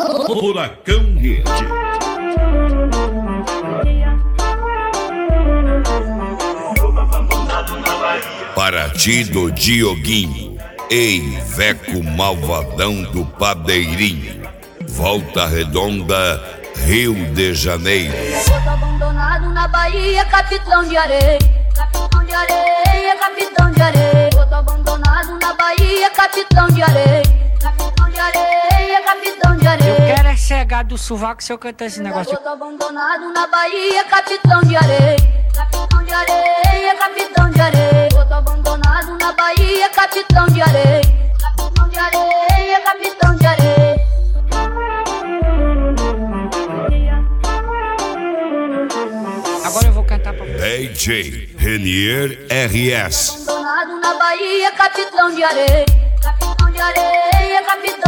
Furacão Rede. Paraty do Dioguinho. Ei, Veco malvadão do Padeirinho. Volta Redonda, Rio de Janeiro. Boto abandonado na Bahia, capitão de areia. Capitão de areia, capitão de areia. Boto abandonado na Bahia, capitão de areia. Capitão de areia, capitão de areia. Eu quero é chegar do sovaco se eu cantar esse negócio. Boto abandonado na Bahia, capitão de areia. Capitão de areia, capitão de areia. Boto abandonado na Bahia, capitão de areia. Capitão de areia, capitão de areia. Agora eu vou cantar pra você. DJ Renier RS. Abandonado na Bahia, capitão de areia. Capitão de areia, capitão